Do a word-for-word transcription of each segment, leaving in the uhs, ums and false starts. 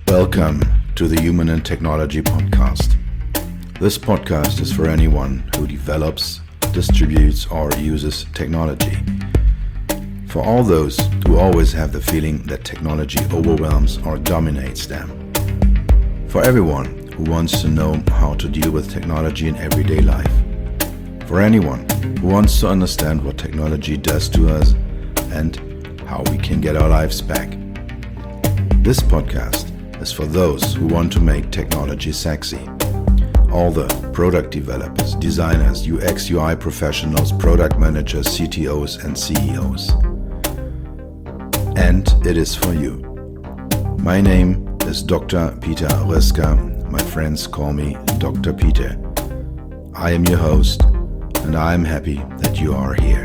Welcome to the Human and Technology Podcast. This podcast is for anyone who develops, distributes, or uses technology. For all those who always have the feeling that technology overwhelms or dominates them. For everyone who wants to know how to deal with technology in everyday life. For anyone who wants to understand what technology does to us and how we can get our lives back. This podcast is for those who want to make technology sexy. All the product developers, designers, U X U I professionals, product managers, C T Os, and C E Os. And it is for you. My name is Doctor Peter Röska. My friends call me Doctor Peter. I am your host, and I am happy that you are here.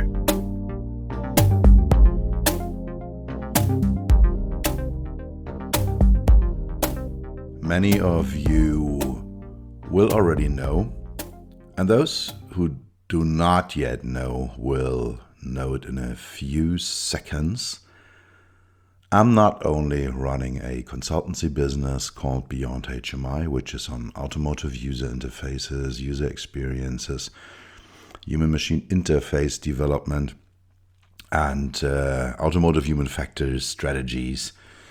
Many of you will already know, and those who do not yet know will know it in a few seconds. I'm not only running a consultancy business called Beyond H M I, which is on automotive user interfaces, user experiences, human-machine interface development, and uh, automotive human factors strategies,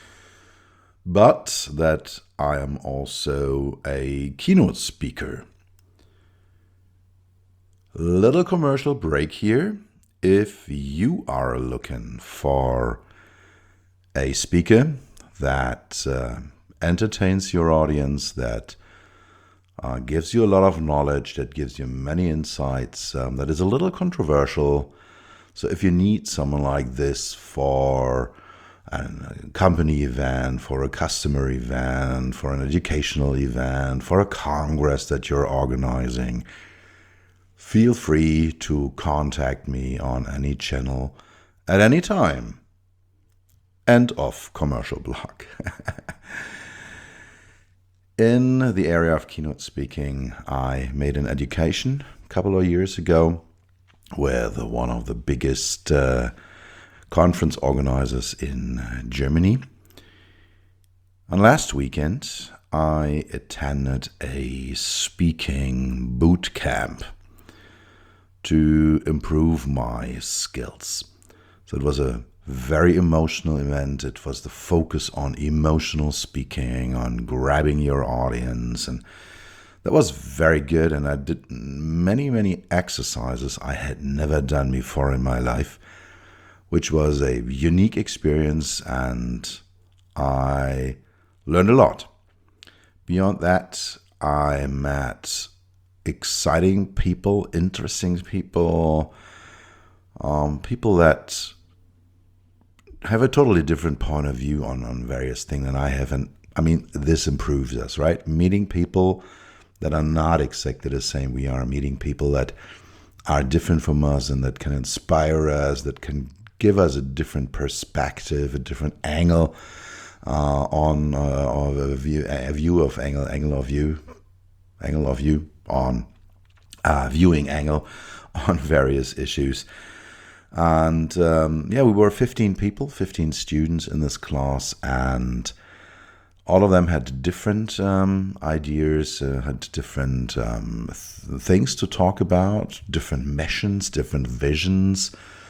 but that I am also a keynote speaker. Little commercial break here. If you are looking for a speaker that uh, entertains your audience, that uh, gives you a lot of knowledge, that gives you many insights, um, that is a little controversial. So if you need someone like this for a company event, for a customer event, for an educational event, for a congress that you're organizing, feel free to contact me on any channel at any time. End of commercial block. In the area of keynote speaking, I made an education a couple of years ago with one of the biggest uh, conference organizers in Germany. And last weekend, I attended a speaking boot camp to improve my skills. So it was a very emotional event. It was the focus on emotional speaking, on grabbing your audience, and that was very good. And I did many, many exercises I had never done before in my life, which was a unique experience, and I learned a lot. Beyond that, I met exciting people, interesting people, um, people that have a totally different point of view on, on various things than I have. And I mean, this improves us, right? Meeting people that are not exactly the same we are, meeting people that are different from us and that can inspire us, that can give us a different perspective, a different angle uh, on uh, of a view, a view of angle, angle of view, angle of view on uh, viewing angle on various issues. And um, yeah, we were fifteen people, fifteen students in this class, and all of them had different um, ideas, uh, had different um, th- things to talk about, different missions, different visions.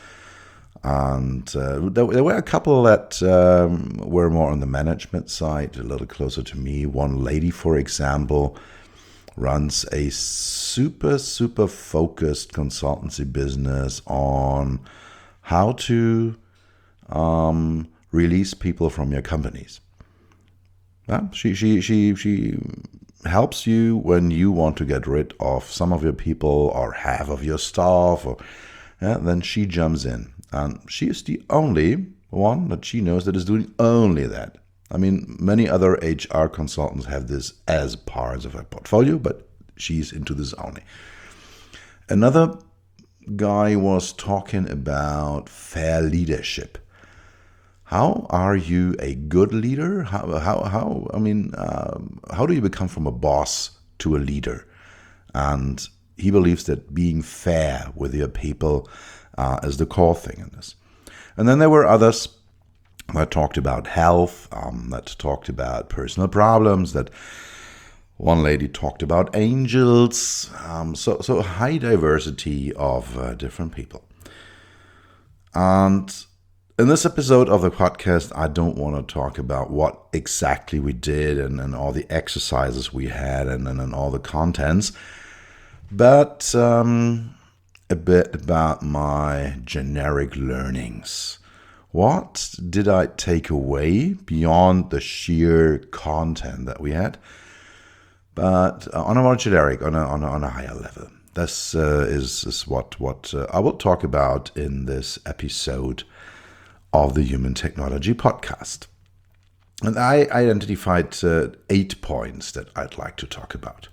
And uh, there, there were a couple that um, were more on the management side, a little closer to me. One lady, for example, runs a super, super focused consultancy business on how to um, release people from your companies. Yeah, she, she, she, she helps you when you want to get rid of some of your people or half of your staff, or yeah, then she jumps in. And she is the only one that she knows that is doing only that. I mean, many other H R consultants have this as parts of her portfolio, but she's into this only. Another guy was talking about fair leadership. How are you a good leader? How, how, how I mean, um, how do you become from a boss to a leader? And he believes that being fair with your people uh, is the core thing in this. And then there were others that talked about health, um, that talked about personal problems, that one lady talked about angels. Um, so, so a high diversity of uh, different people. And in this episode of the podcast, I don't want to talk about what exactly we did and, and all the exercises we had and, and, and all the contents, but um, a bit about my generic learnings. What did I take away beyond the sheer content that we had, but uh, on a more generic, on a, on a, on a higher level? This uh, is, is what, what uh, I will talk about in this episode of the Human Technology Podcast. And I identified uh, eight points that I'd like to talk about.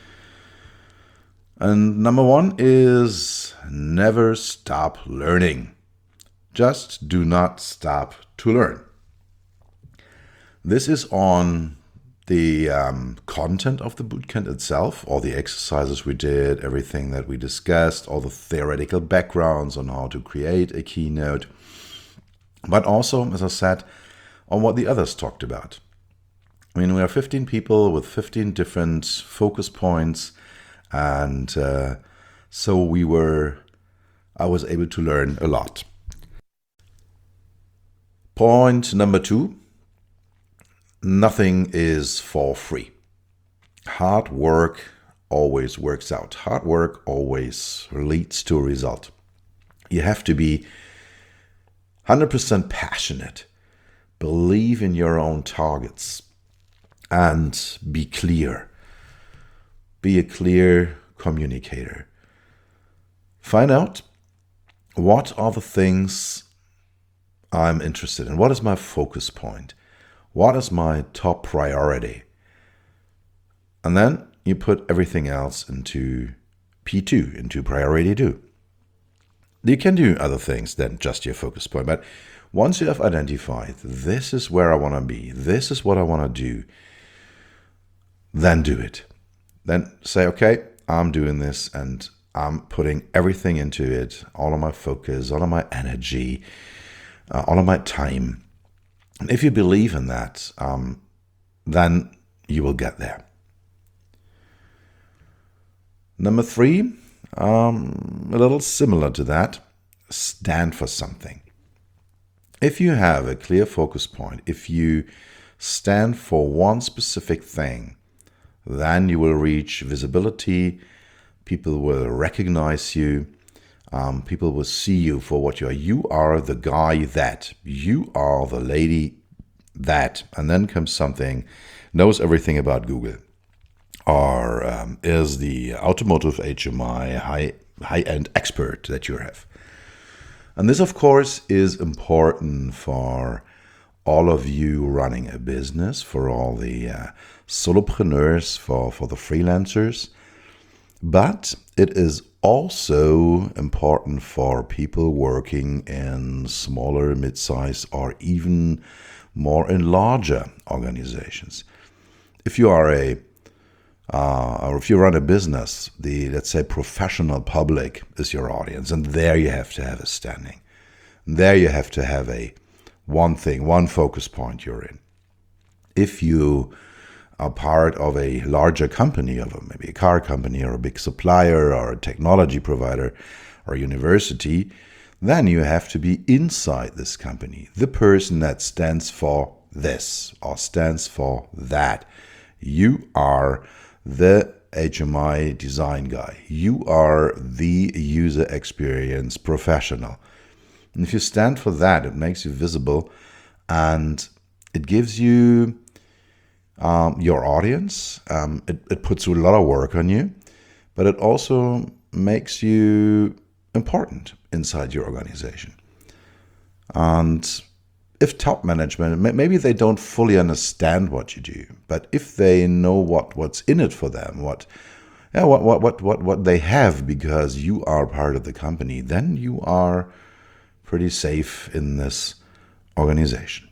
And number one is never stop learning. Just do not stop to learn. This is on the um, content of the bootcamp itself, all the exercises we did, everything that we discussed, all the theoretical backgrounds on how to create a keynote, but also, as I said, on what the others talked about. I mean, we are fifteen people with fifteen different focus points, and uh, so we were, I was able to learn a lot. Point number two, nothing is for free. Hard work always works out. Hard work always leads to a result. You have to be one hundred percent passionate, believe in your own targets, and be clear. Be a clear communicator. Find out what are the things I'm interested in. What is my focus point? What is my top priority? And then you put everything else into P two, into priority two. You can do other things than just your focus point, but once you have identified, this is where I want to be, this is what I want to do, then do it. Then say, okay, I'm doing this and I'm putting everything into it, all of my focus, all of my energy, uh, all of my time. And if you believe in that, um, then you will get there. Number three, um, a little similar to that, stand for something. If you have a clear focus point, if you stand for one specific thing, then you will reach visibility, people will recognize you, um, people will see you for what you are. You are the guy that, you are the lady that, and then comes something, knows everything about Google, or um, is the automotive H M I high, high-end expert that you have. And this, of course, is important for all of you running a business, for all the uh, solopreneurs, for, for the freelancers. But it is also important for people working in smaller, mid-sized, or even more in larger organizations. If you are a Uh, or if you run a business, the, let's say, professional public is your audience, and there you have to have a standing. There you have to have a one thing, one focus point you're in. If you are part of a larger company, of a, maybe a car company or a big supplier or a technology provider or university, then you have to be inside this company, the person that stands for this or stands for that. You are the H M I design guy. You are the user experience professional. And if you stand for that, it makes you visible and it gives you um, your audience. Um, it, it puts a lot of work on you, but it also makes you important inside your organization. And if top management, maybe they don't fully understand what you do, but if they know what, what's in it for them, what, yeah, what, what, what, what, what they have because you are part of the company, then you are pretty safe in this organization.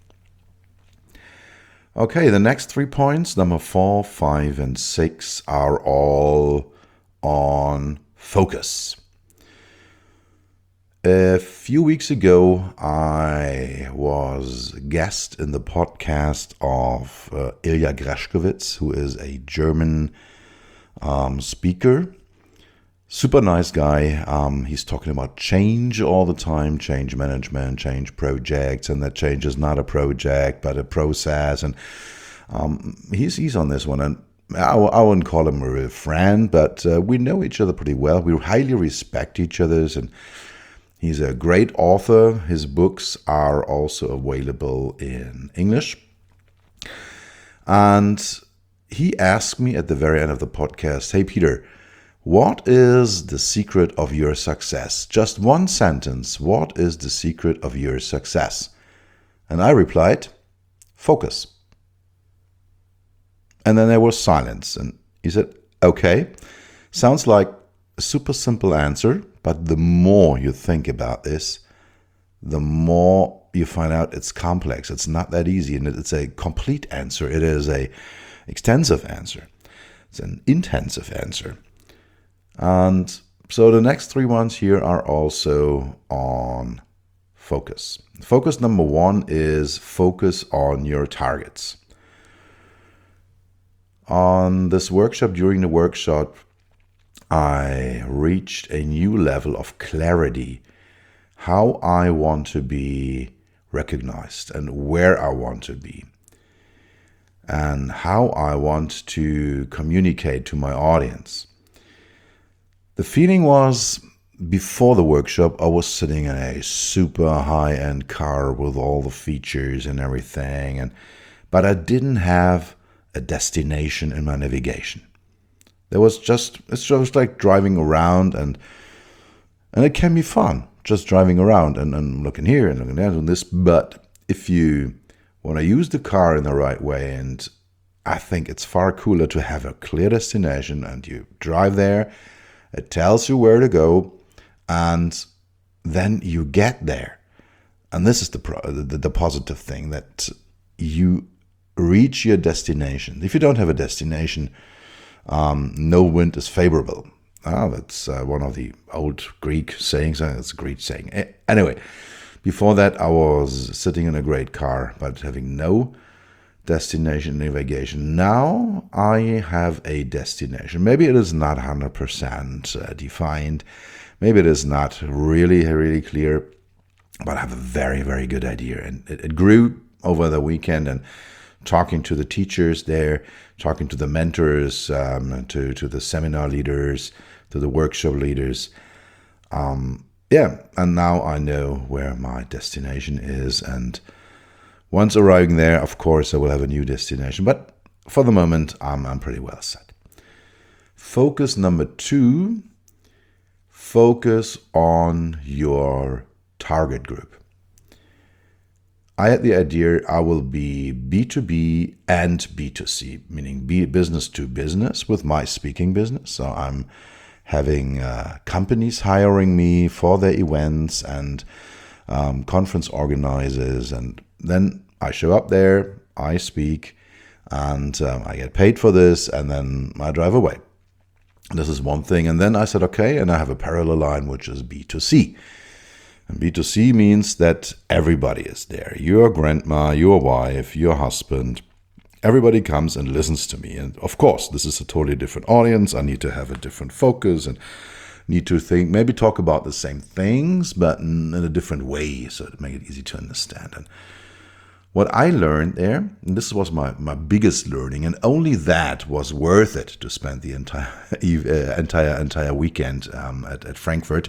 Okay, the next three points, number four, five, and six, are all on focus. A few weeks ago, I was a guest in the podcast of uh, Ilya Greschkowitz, who is a German um, speaker. Super nice guy. Um, he's talking about change all the time, change management, change projects, and that change is not a project, but a process. And um, he's he's on this one. And I, I wouldn't call him a real friend, but uh, we know each other pretty well. We highly respect each other's, and he's a great author. His books are also available in English. And he asked me at the very end of the podcast, "Hey, Peter, what is the secret of your success?" Just one sentence. What is the secret of your success? And I replied, focus. And then there was silence. And he said, okay, sounds like a super simple answer, but the more you think about this, the more you find out it's complex. It's not that easy, and it's a complete answer. It is a extensive answer. It's an intensive answer. And so the next three ones here are also on focus. Focus number one is focus on your targets. On this workshop, during the workshop, I reached a new level of clarity, how I want to be recognized and where I want to be, and how I want to communicate to my audience. The feeling was, before the workshop, I was sitting in a super high-end car with all the features and everything, and but I didn't have a destination in my navigation. There was just, it's just like driving around, and and it can be fun, just driving around and, and looking here and looking there and this. But if you want to use the car in the right way, and I think it's far cooler to have a clear destination, and you drive there, it tells you where to go, and then you get there. And this is the, pro- the the positive thing, that you reach your destination. If you don't have a destination, um, no wind is favorable. Ah, that's uh, one of the old Greek sayings. Uh, it's a Greek saying. Anyway, before that, I was sitting in a great car, but having no destination navigation. Now I have a destination. Maybe it is not one hundred percent uh, defined. Maybe it is not really, really clear, but I have a very, very good idea. And it, it grew over the weekend, and talking to the teachers there, talking to the mentors, um, to, to the seminar leaders, to the workshop leaders. Um, yeah, and now I know where my destination is, and once arriving there, of course, I will have a new destination. But for the moment, I'm, I'm pretty well set. Focus number two, focus on your target group. I had the idea I will be B two B and B two C, meaning be business to business with my speaking business. So I'm having uh, companies hiring me for their events and um, conference organizers, and then I show up there, I speak, and um, I get paid for this, and then I drive away. This is one thing. And then I said, okay, and I have a parallel line, which is B two C. And B two C means that everybody is there. Your grandma, your wife, your husband, everybody comes and listens to me. And of course, this is a totally different audience. I need to have a different focus and need to think, maybe talk about the same things, but in a different way, so to make it easy to understand. And what I learned there, and this was my, my biggest learning, and only that was worth it to spend the entire uh, entire entire weekend um, at, at Frankfurt.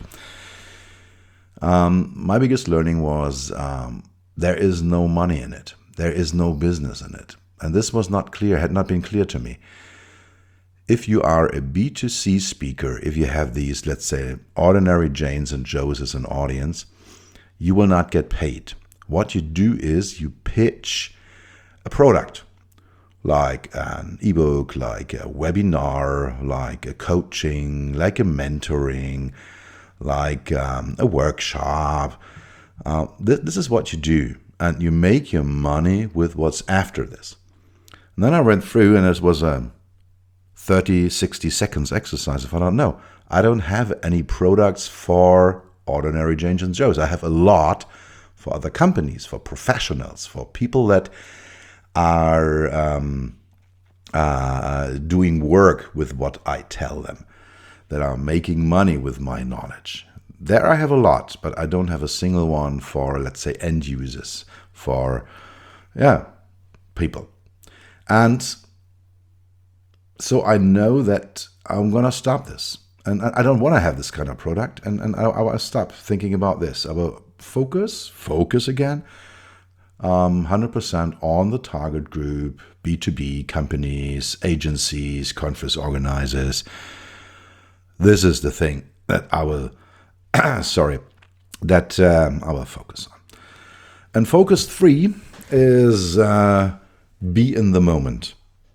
Um, my biggest learning was um, there is no money in it. There is no business in it. And this was not clear, had not been clear to me. If you are a B two C speaker, if you have these, let's say, ordinary Janes and Joes as an audience, you will not get paid. What you do is you pitch a product, like an ebook, like a webinar, like a coaching, like a mentoring, like um, a workshop. Uh, th- this is what you do, and you make your money with what's after this. And then I went through, and it was a thirty, sixty seconds exercise. If I don't know, I don't have any products for ordinary Janes and Joes. I have a lot for other companies, for professionals, for people that are um, uh, doing work with what I tell them, that are making money with my knowledge. There I have a lot, but I don't have a single one for, let's say, end users, for, yeah, people. And so I know that I'm going to stop this. And I don't want to have this kind of product. And, and I, I will stop thinking about this. I will focus, focus again, um, one hundred percent on the target group, B two B companies, agencies, conference organizers. This is the thing that I will, sorry, that um, I will focus on. And focus three is uh, be in the moment.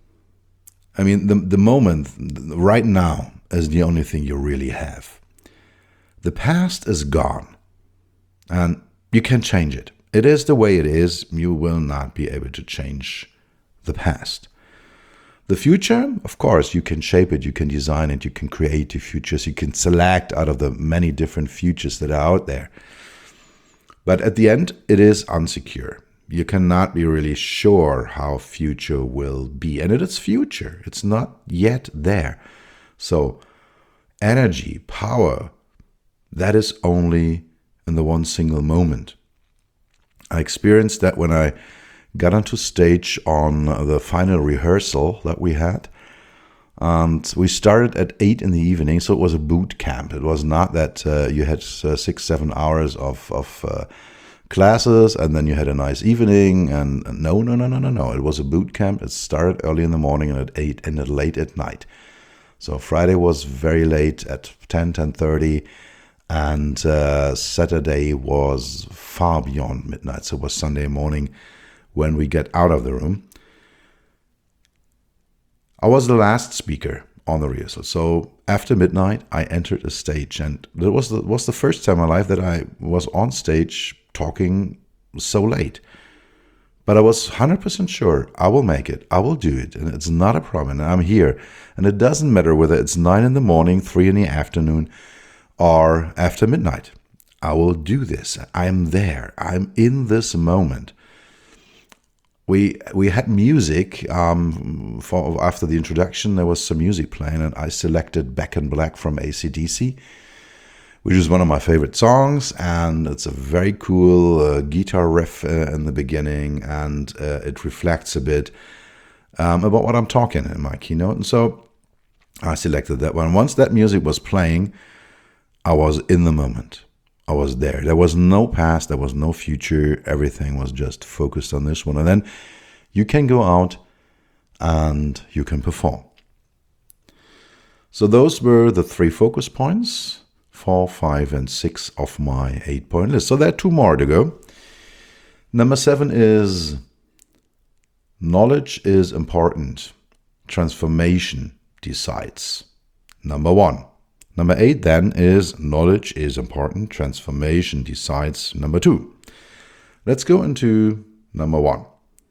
I mean, the, the moment right now is the only thing you really have. The past is gone and you can change it. It is the way it is. You will not be able to change the past. The future, of course, you can shape it, you can design it, you can create your futures, you can select out of the many different futures that are out there. But at the end, it is unsecure. You cannot be really sure how future will be. And it is future. It's not yet there. So energy, power, that is only in the one single moment. I experienced that when I got onto stage on the final rehearsal that we had. And we started at eight in the evening, so it was a boot camp. It was not that uh, you had uh, six, seven hours of, of uh, classes and then you had a nice evening. And no, no, no, no, no, no. It was a boot camp. It started early in the morning and at eight ended late at night. So Friday was very late at ten, ten thirty. And uh, Saturday was far beyond midnight. So it was Sunday morning when we get out of the room. I was the last speaker on the rehearsal. So after midnight, I entered a stage. And it was the, was the first time in my life that I was on stage talking so late. But I was one hundred percent sure I will make it. I will do it. And it's not a problem. And I'm here. And it doesn't matter whether it's nine in the morning, three in the afternoon, or after midnight. I will do this. I'm there. I'm in this moment. We we had music um, for after the introduction. There was some music playing, and I selected "Back in Black" from A C D C, which is one of my favorite songs. And it's a very cool uh, guitar riff uh, in the beginning, and uh, it reflects a bit um, about what I'm talking in my keynote. And so I selected that one. Once that music was playing, I was in the moment. I was there. There was no past. There was no future. Everything was just focused on this one. And then you can go out and you can perform. So those were the three focus points, four, five, and six of my eight-point list. So there are two more to go. Number seven is knowledge is important. Transformation decides. Number one. Number eight then is knowledge is important, transformation decides. Number two. Let's go into number one.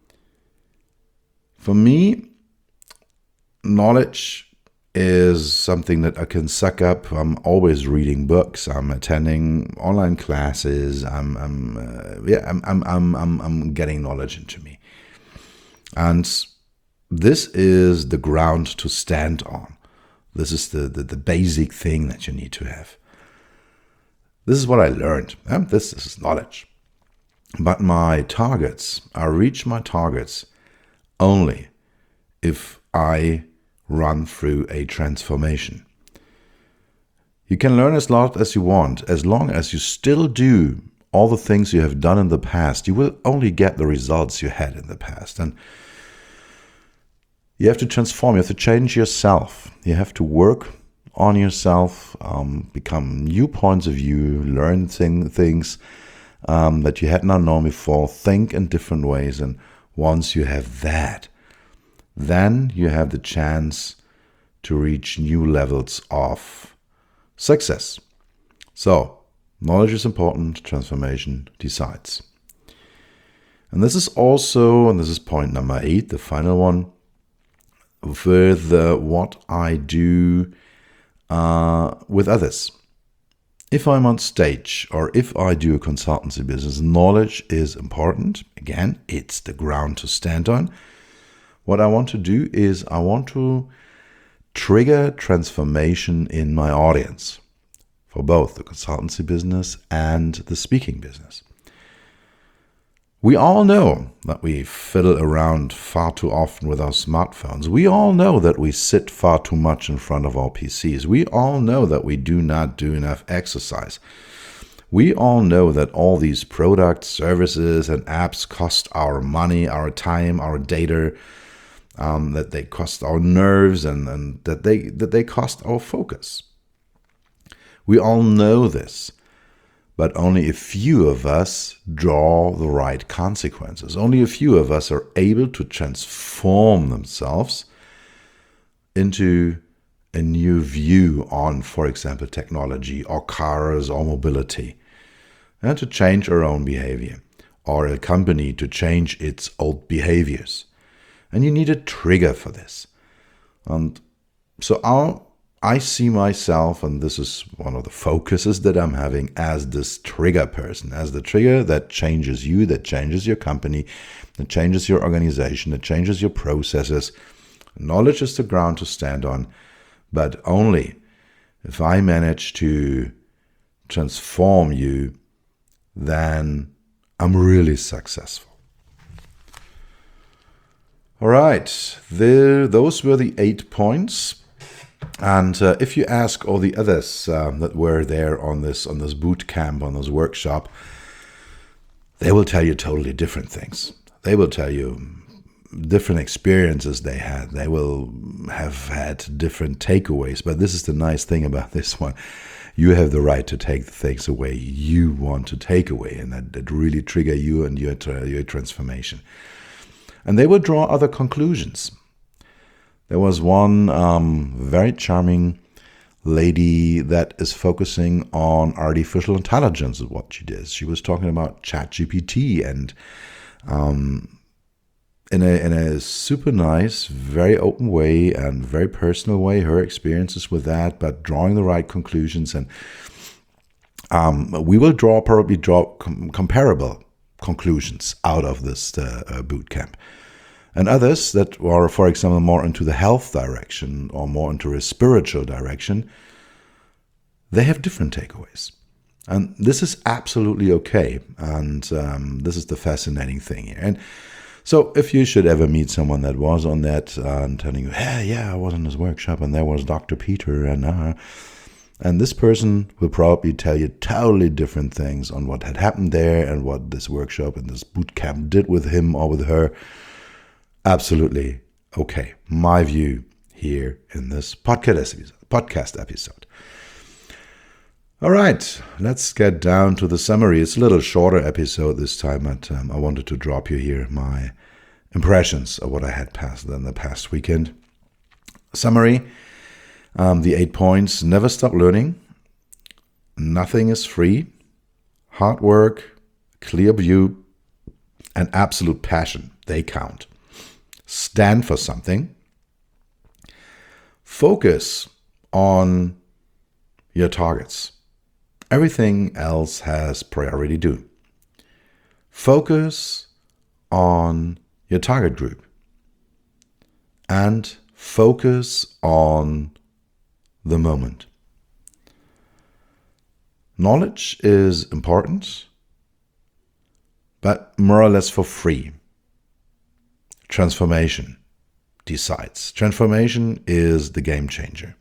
For me, knowledge is something that I can suck up. I'm always reading books. I'm attending online classes. I'm, I'm uh, yeah, I'm, I'm, I'm, I'm, I'm getting knowledge into me, and this is the ground to stand on. This is the, the, the basic thing that you need to have. This is what I learned. Yeah? This, this is knowledge. But my targets, I reach my targets only if I run through a transformation. You can learn as lot as you want. As long as you still do all the things you have done in the past, you will only get the results you had in the past. And you have to transform, you have to change yourself. You have to work on yourself, um, become new points of view, learn thing, things um, that you had not known before, think in different ways. And once you have that, then you have the chance to reach new levels of success. So, knowledge is important, transformation decides. And this is also, and this is point number eight, the final one, with uh, what I do uh, with others. if I'm on stage or if I do a consultancy business, knowledge is important. Again, it's the ground to stand on. What I want to do is I want to trigger transformation in my audience for both the consultancy business and the speaking business. We all know that we fiddle around far too often with our smartphones. We all know that we sit far too much in front of our P Cs. We all know that we do not do enough exercise. We all know that all these products, services, and apps cost our money, our time, our data, um, that they cost our nerves, and, and that they that they cost our focus. We all know this. But only a few of us draw the right consequences. Only a few of us are able to transform themselves into a new view on, for example, technology or cars or mobility, and to change our own behavior, or a company to change its old behaviors. And you need a trigger for this. And so our I see myself, and this is one of the focuses that I'm having, as this trigger person, as the trigger that changes you, that changes your company, that changes your organization, that changes your processes. Knowledge is the ground to stand on, but only if I manage to transform you, then I'm really successful. All right, there, those were the eight points. And uh, if you ask all the others um, that were there on this on this boot camp, on this workshop, they will tell you totally different things. They will tell you different experiences they had. They will have had different takeaways. But this is the nice thing about this one. You have the right to take the things away you want to take away, and that, that really trigger you and your, your transformation. And they will draw other conclusions. There was one um, very charming lady that is focusing on artificial intelligence, is what she did. She was talking about ChatGPT, and um, in a in a super nice, very open way and very personal way, her experiences with that, but drawing the right conclusions. And um, we will draw probably draw com- comparable conclusions out of this uh, uh, boot camp. And others that are, for example, more into the health direction or more into a spiritual direction, they have different takeaways. And this is absolutely okay. And um, this is the fascinating thing here. And so if you should ever meet someone that was on that uh, and telling you, hey, yeah, I was in this workshop and there was Doctor Peter, and uh, and this person will probably tell you totally different things on what had happened there and what this workshop and this boot camp did with him or with her. Absolutely okay. My view here in this podcast episode. All right, let's get down to the summary. It's a little shorter episode this time, but um, I wanted to drop you here my impressions of what I had passed in the past weekend. Summary, um, the eight points: never stop learning, nothing is free, hard work, clear view, and absolute passion, they count. Stand for something. Focus on your targets. Everything else has priority due. Focus on your target group. And focus on the moment. Knowledge is important, but more or less for free. Transformation decides. Transformation is the game changer.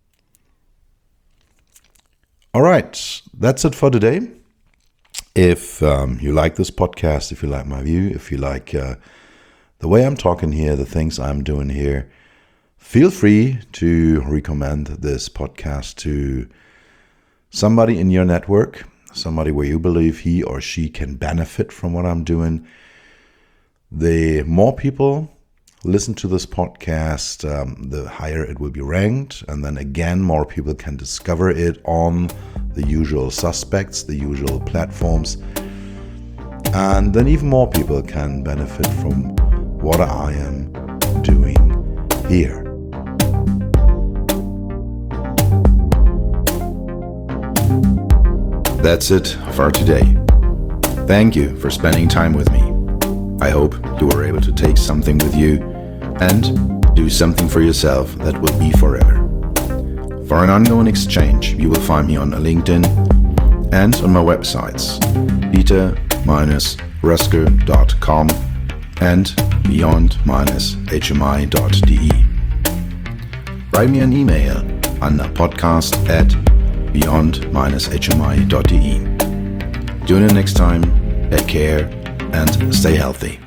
All right, that's it for today. If um, you like this podcast, if you like my view, if you like uh, the way I'm talking here, the things I'm doing here, feel free to recommend this podcast to somebody in your network, somebody where you believe he or she can benefit from what I'm doing. The more people listen to this podcast, um, the higher it will be ranked. And then again, more people can discover it on the usual suspects, the usual platforms. And then even more people can benefit from what I am doing here. That's it for today. Thank you for spending time with me. I hope you were able to take something with you and do something for yourself that will be forever. For an ongoing exchange, you will find me on LinkedIn and on my websites peter dash rusker dot com and beyond dash h m i dot d e. Write me an email on podcast at beyond dash h m i dot d e. Tune in next time, take care and stay healthy.